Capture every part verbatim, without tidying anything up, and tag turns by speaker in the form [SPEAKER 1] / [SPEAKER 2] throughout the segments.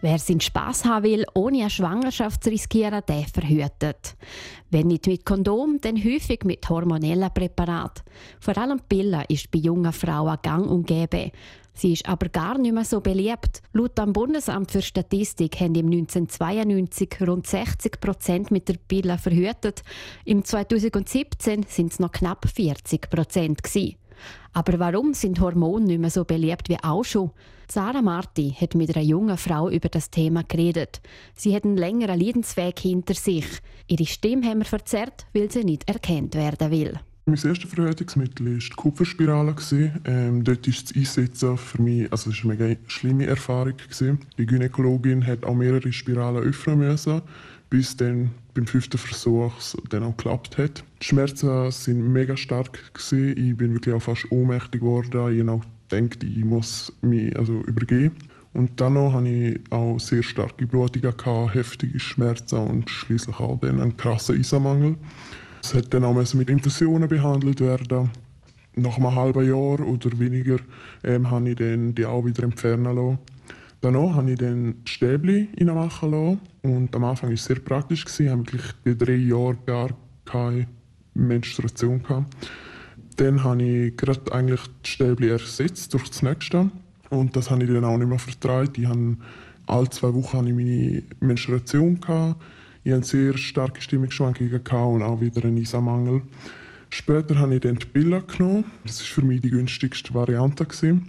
[SPEAKER 1] Wer seinen Spass haben will, ohne eine Schwangerschaft zu riskieren, der verhütet. Wenn nicht mit Kondom, dann häufig mit hormonellen Präparaten. Vor allem Pillen ist bei jungen Frauen gang und gäbe. Sie ist aber gar nicht mehr so beliebt. Laut dem Bundesamt für Statistik haben im neunzehnhundertzweiundneunzig rund sechzig Prozent mit der Pille verhütet. Im zweitausendsiebzehn sind es noch knapp vierzig Prozent gewesen. Aber warum sind Hormone nicht mehr so beliebt wie auch schon? Sarah Marti hat mit einer jungen Frau über das Thema geredet. Sie hat einen längeren Leidensweg hinter sich. Ihre Stimme haben wir verzerrt, weil sie nicht erkannt werden will.
[SPEAKER 2] Mein erstes Verhütungsmittel war die Kupferspirale. Ähm, dort ist das Einsetzen für mich, also es war eine mega schlimme Erfahrung. Die Gynäkologin hat auch mehrere Spiralen öffnen müssen, bis dann beim fünften Versuch es dann auch geklappt hat. Die Schmerzen waren mega stark. Ich bin wirklich auch fast ohnmächtig geworden. Ich habe auch gedacht, ich muss mich also übergeben. Und dann noch hatte ich auch sehr starke Blutungen, heftige Schmerzen und schließlich auch dann einen krassen Eisenmangel. Es hat dann auch mit Infusionen behandelt werden. Nach einem halben Jahr oder weniger ähm, habe ich dann die auch wieder entfernen lassen. Danach habe ich dann die Stäbchen reinmachen lassen. Und am Anfang war es sehr praktisch. Ich hatte wirklich die drei Jahre gar keine Menstruation. Dann habe ich gerade eigentlich die Stäbchen ersetzt durch das nächste. Und das habe ich dann auch nicht mehr vertragen. Ich habe alle zwei Wochen hatte ich meine Menstruation. Ich hatte sehr starke Stimmungsschwankungen und auch wieder einen Eisenmangel. Später habe ich dann die Pille genommen. Das war für mich die günstigste Variante.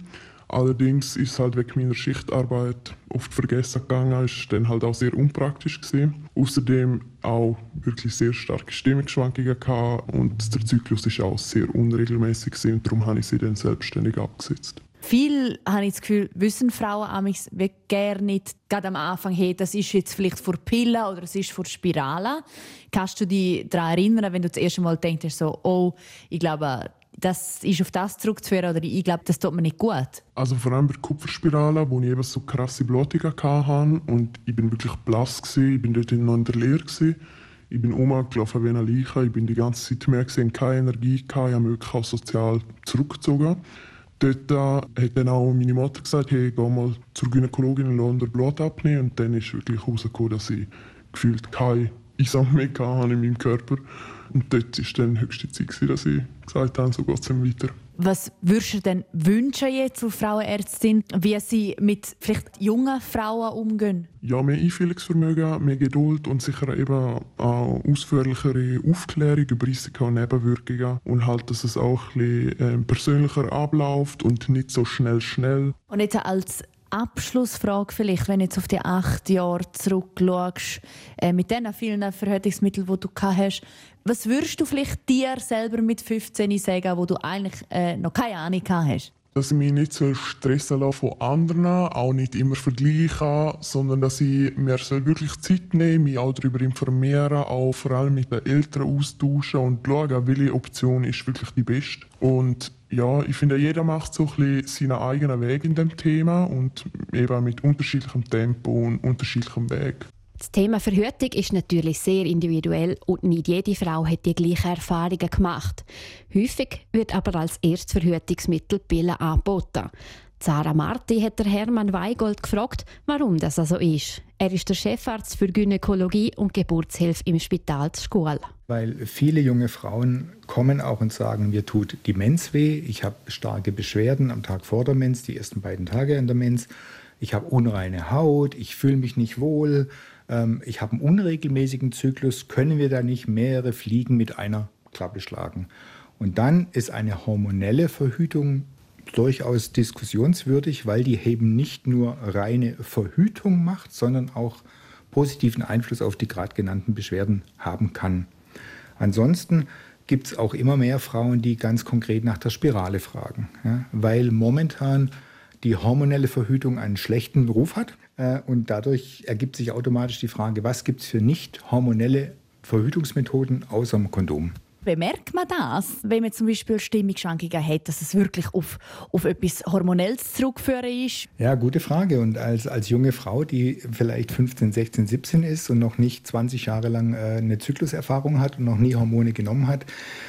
[SPEAKER 2] Allerdings ist es halt wegen meiner Schichtarbeit oft vergessen gegangen. Es war dann halt auch sehr unpraktisch. Außerdem auch wirklich sehr starke Stimmungsschwankungen und der Zyklus war auch sehr unregelmäßig und darum habe ich sie dann selbstständig abgesetzt.
[SPEAKER 3] Viel, habe ich das Gefühl, wissen Frauen amigs gerne nicht gerade am Anfang, hey, das ist jetzt vielleicht vor Pillen oder es ist vor Spirale. Kannst du dich daran erinnern, wenn du das erste Mal denkst, so, oh, ich glaube, das ist auf das zurückzuführen oder ich glaube, das tut mir nicht gut?
[SPEAKER 2] Also vor allem bei der Kupferspirale, wo ich eben so krasse Blutungen hatte und ich bin wirklich blass gewesen, ich bin dort noch in der Lehre gewesen. Ich bin rumgelaufen wie eine Leiche, ich bin die ganze Zeit mehr gesehen, keine Energie gehabt, ich habe mich wirklich auch sozial zurückgezogen. Dort äh, hat dann auch meine Mutter gesagt, hey, geh mal zur Gynäkologin und lass dir Blut abnehmen. Und dann ist wirklich herausgekommen, dass ich gefühlt keine Eisen mehr hatte in meinem Körper. Und dort war dann höchste Zeit, dass ich gesagt habe, so geht es dann weiter.
[SPEAKER 3] Was würdest du denn wünschen jetzt als Frauenärztin, wie sie mit vielleicht jungen Frauen umgehen?
[SPEAKER 2] Ja, mehr Einfühlungsvermögen, mehr Geduld und sicher eben auch ausführlichere Aufklärung über Risiken und Nebenwirkungen. Und halt, dass es auch ein bisschen äh, persönlicher abläuft und nicht so schnell, schnell.
[SPEAKER 3] Und jetzt als Abschlussfrage vielleicht, wenn du jetzt auf die acht Jahre zurückschaust, äh, mit den vielen Verhütungsmitteln, die du gehabt hast, was würdest du vielleicht dir selber mit fünfzehn sagen, wo du eigentlich äh, noch keine Ahnung gehabt hast?
[SPEAKER 2] Dass ich mich nicht so stressen lasse von anderen, auch nicht immer vergleichen, sondern dass ich mir wirklich Zeit nehme, mich auch darüber informieren, auch vor allem mit den Eltern austauschen und schauen, welche Option ist wirklich die beste. Und ja, ich finde, jeder macht so ein bisschen seinen eigenen Weg in dem Thema und eben mit unterschiedlichem Tempo und unterschiedlichem Weg.
[SPEAKER 1] Das Thema Verhütung ist natürlich sehr individuell und nicht jede Frau hat die gleichen Erfahrungen gemacht. Häufig wird aber als erstes Verhütungsmittel Pille angeboten. Sarah Marti hat der Hermann Weigold gefragt, warum das so ist. Er ist der Chefarzt für Gynäkologie und Geburtshilfe im Spital Schkuhl.
[SPEAKER 4] Weil viele junge Frauen kommen auch und sagen, mir tut die Mens weh, ich habe starke Beschwerden am Tag vor der Mens, die ersten beiden Tage in der Mens, ich habe unreine Haut, ich fühle mich nicht wohl, ähm, ich habe einen unregelmäßigen Zyklus, können wir da nicht mehrere Fliegen mit einer Klappe schlagen? Und dann ist eine hormonelle Verhütung durchaus diskussionswürdig, weil die eben nicht nur reine Verhütung macht, sondern auch positiven Einfluss auf die gerade genannten Beschwerden haben kann. Ansonsten gibt es auch immer mehr Frauen, die ganz konkret nach der Spirale fragen, ja, weil momentan die hormonelle Verhütung einen schlechten Ruf hat äh, und dadurch ergibt sich automatisch die Frage, was gibt es für nicht hormonelle Verhütungsmethoden außer dem Kondom?
[SPEAKER 3] Bemerkt man das, wenn man zum Beispiel Stimmungsschwankungen hat, dass es wirklich auf, auf etwas Hormonelles zurückzuführen ist?
[SPEAKER 4] Ja, gute Frage. Und als, als junge Frau, die vielleicht fünfzehn, sechzehn, siebzehn ist und noch nicht zwanzig Jahre lang äh, eine Zykluserfahrung hat und noch nie Hormone genommen hat,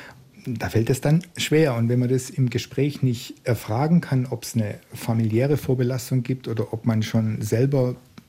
[SPEAKER 4] da fällt es dann schwer. Und wenn man das im Gespräch nicht erfragen kann, ob es eine familiäre Vorbelastung gibt oder ob man schon selber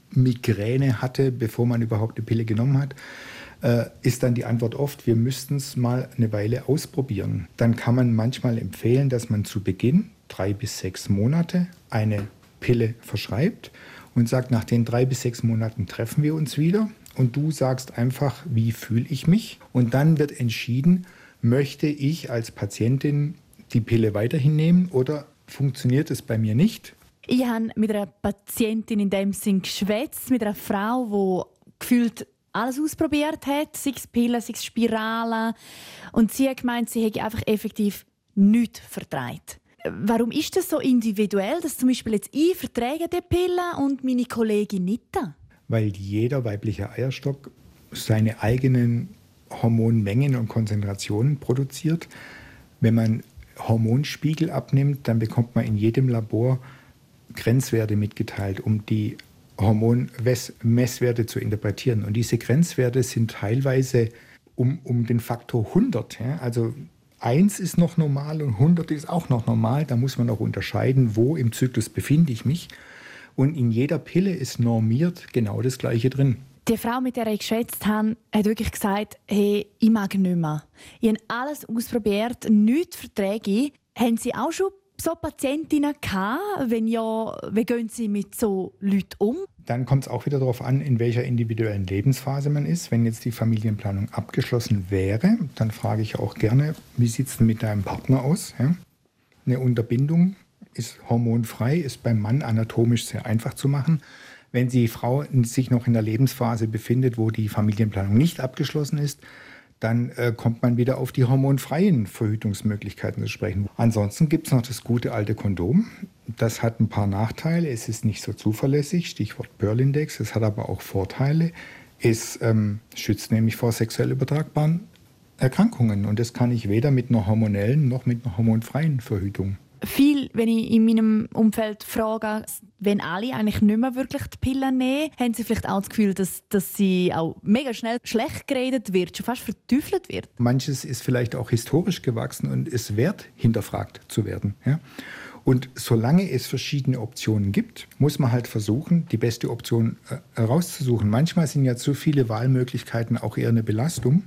[SPEAKER 4] Migräne hatte, bevor man überhaupt eine Pille genommen hat, äh, ist dann die Antwort oft, wir müssten es mal eine Weile ausprobieren. Dann kann man manchmal empfehlen, dass man zu Beginn, drei bis sechs Monate, eine Pille verschreibt und sagt, nach den drei bis sechs Monaten treffen wir uns wieder und du sagst einfach, wie fühle ich mich? Und dann wird entschieden, möchte ich als Patientin die Pille weiterhin nehmen oder funktioniert es bei mir nicht?
[SPEAKER 3] Ich habe mit einer Patientin in dem Sinn geschwätzt, mit einer Frau, die gefühlt alles ausprobiert hat, sei es Pillen, sei es Spiralen. Und sie hat gemeint, sie hätte einfach effektiv nichts vertreibt. Warum ist das so individuell, dass zum Beispiel jetzt ich verträge die Pille und meine Kollegin nicht?
[SPEAKER 4] Weil jeder weibliche Eierstock seine eigenen Hormonmengen und Konzentrationen produziert. Wenn man Hormonspiegel abnimmt, dann bekommt man in jedem Labor Grenzwerte mitgeteilt, um die Hormonmesswerte zu interpretieren. Und diese Grenzwerte sind teilweise um, um den Faktor hundert. Ja? Also eins ist noch normal und hundert ist auch noch normal. Da muss man auch unterscheiden, wo im Zyklus befinde ich mich. Und in jeder Pille ist normiert genau das Gleiche drin.
[SPEAKER 3] Die Frau, mit der ich geschätzt habe, hat wirklich gesagt, hey, ich mag nicht mehr. Ich habe alles ausprobiert, nichts verträge ich. Haben Sie auch schon so Patientinnen gehabt? Wenn ja, wie gehen Sie mit so Leuten um?
[SPEAKER 4] Dann kommt es auch wieder darauf an, in welcher individuellen Lebensphase man ist. Wenn jetzt die Familienplanung abgeschlossen wäre, dann frage ich auch gerne, wie sieht es denn mit deinem Partner aus? Ja? Eine Unterbindung ist hormonfrei, ist beim Mann anatomisch sehr einfach zu machen. Wenn die Frau sich noch in der Lebensphase befindet, wo die Familienplanung nicht abgeschlossen ist, dann äh, kommt man wieder auf die hormonfreien Verhütungsmöglichkeiten zu sprechen. Ansonsten gibt es noch das gute alte Kondom. Das hat ein paar Nachteile. Es ist nicht so zuverlässig, Stichwort Pearl-Index. Es hat aber auch Vorteile. Es ähm, schützt nämlich vor sexuell übertragbaren Erkrankungen. Und das kann ich weder mit einer hormonellen noch mit einer hormonfreien Verhütung.
[SPEAKER 3] Viel, wenn ich in meinem Umfeld frage, wenn alle eigentlich nicht mehr wirklich die Pillen nehmen, haben sie vielleicht auch das Gefühl, dass, dass sie auch mega schnell schlecht geredet wird, schon fast verteufelt wird.
[SPEAKER 4] Manches ist vielleicht auch historisch gewachsen und ist wert, hinterfragt zu werden. Ja? Und solange es verschiedene Optionen gibt, muss man halt versuchen, die beste Option äh, herauszusuchen. Manchmal sind ja zu viele Wahlmöglichkeiten auch eher eine Belastung.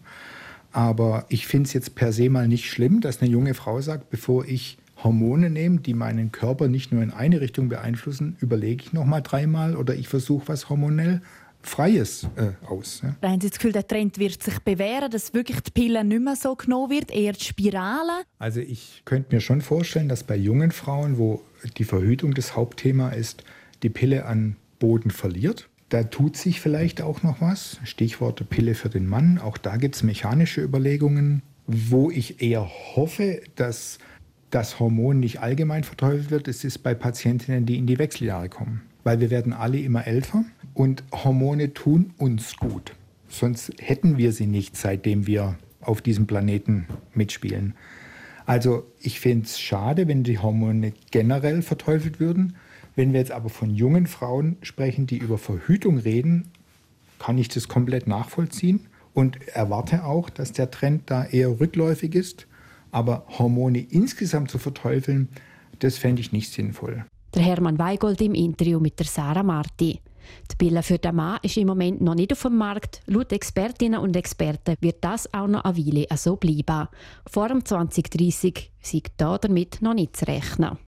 [SPEAKER 4] Aber ich finde es jetzt per se mal nicht schlimm, dass eine junge Frau sagt, bevor ich Hormone nehme, die meinen Körper nicht nur in eine Richtung beeinflussen, überlege ich noch mal dreimal oder ich versuche was hormonell Freies äh, aus. Ja.
[SPEAKER 3] Haben Sie das Gefühl, der Trend wird sich bewähren, dass wirklich die Pille nicht mehr so genommen wird, eher die Spirale?
[SPEAKER 4] Also ich könnte mir schon vorstellen, dass bei jungen Frauen, wo die Verhütung das Hauptthema ist, die Pille an Boden verliert. Da tut sich vielleicht auch noch was. Stichwort Pille für den Mann. Auch da gibt es mechanische Überlegungen, wo ich eher hoffe, dass das Hormon nicht allgemein verteufelt wird. Es ist bei Patientinnen, die in die Wechseljahre kommen. Weil wir werden alle immer älter und Hormone tun uns gut. Sonst hätten wir sie nicht, seitdem wir auf diesem Planeten mitspielen. Also ich finde es schade, wenn die Hormone generell verteufelt würden. Wenn wir jetzt aber von jungen Frauen sprechen, die über Verhütung reden, kann ich das komplett nachvollziehen und erwarte auch, dass der Trend da eher rückläufig ist. Aber Hormone insgesamt zu verteufeln, das fände ich nicht sinnvoll.
[SPEAKER 1] Der Hermann Weigold im Interview mit der Sarah Marti. Die Pille für den Mann ist im Moment noch nicht auf dem Markt. Laut Expertinnen und Experten wird das auch noch eine Weile so bleiben. Vor dem zwanzig dreißig sei damit noch nicht zu rechnen.